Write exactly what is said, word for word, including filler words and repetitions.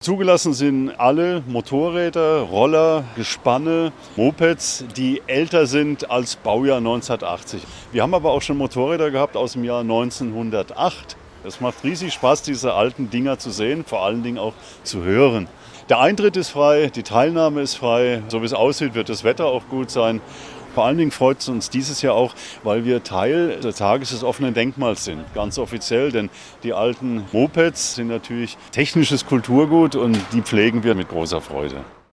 Zugelassen sind alle Motorräder, Roller, Gespanne, Mopeds, die älter sind als Baujahr neunzehnhundertachtzig. Wir haben aber auch schon Motorräder gehabt aus dem Jahr neunzehnhundertacht. Es macht riesig Spaß, diese alten Dinger zu sehen, vor allen Dingen auch zu hören. Der Eintritt ist frei, die Teilnahme ist frei. So wie es aussieht, wird das Wetter auch gut sein. Vor allen Dingen freut es uns dieses Jahr auch, weil wir Teil des Tages des offenen Denkmals sind. Ganz offiziell, denn die alten Mopeds sind natürlich technisches Kulturgut und die pflegen wir mit großer Freude.